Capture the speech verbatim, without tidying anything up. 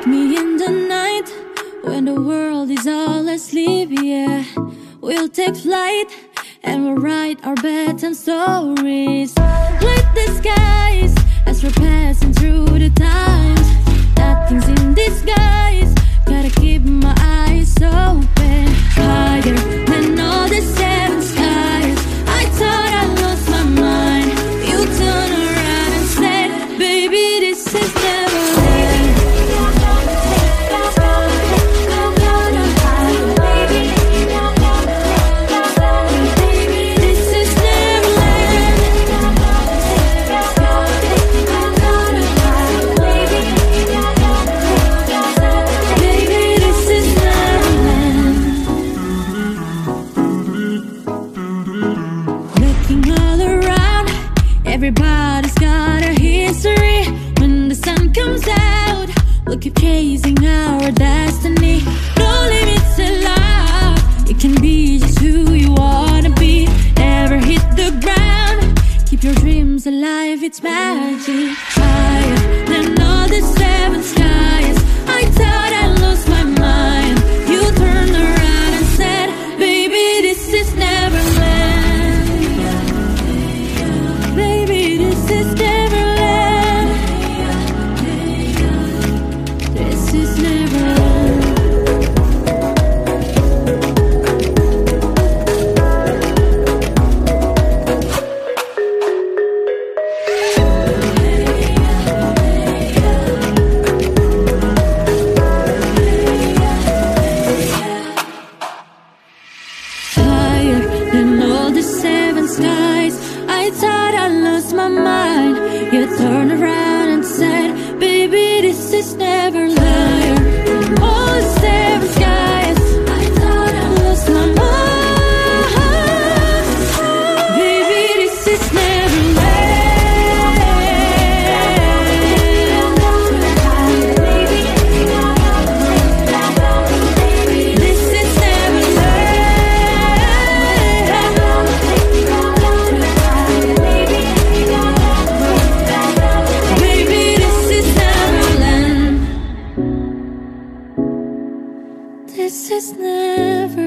me in the night when the world is all asleep, yeah. We'll take flight and we'll write our bedtime stories. Light the skies as we're passing through the times. Nothing's in disguise, gotta keep my eyes open. Higher than all the seven skies, I thought I lost my mind. You turned around and said, baby, this is Neverland. This is Neverland. Baby, this is Neverland. Looking all around, everybody's got a history. When the sun comes out, we'll keep chasing our destiny. No limits allowed, it can be just who you wanna be. Never hit the ground, keep your dreams alive, it's magic. Higher than all the seven skies, I thought I lost my mind. You turned around and said, baby, this is Neverland. Baby, this is Neverland. This is Neverland. Higher than all the seven skies, I thought I lost my mind. You turned around and said, baby, this is Neverland. All the seven skies, I thought I lost my mind. Baby, this is Neverland. This is Neverland. Baby, this is Neverland. This is Neverland.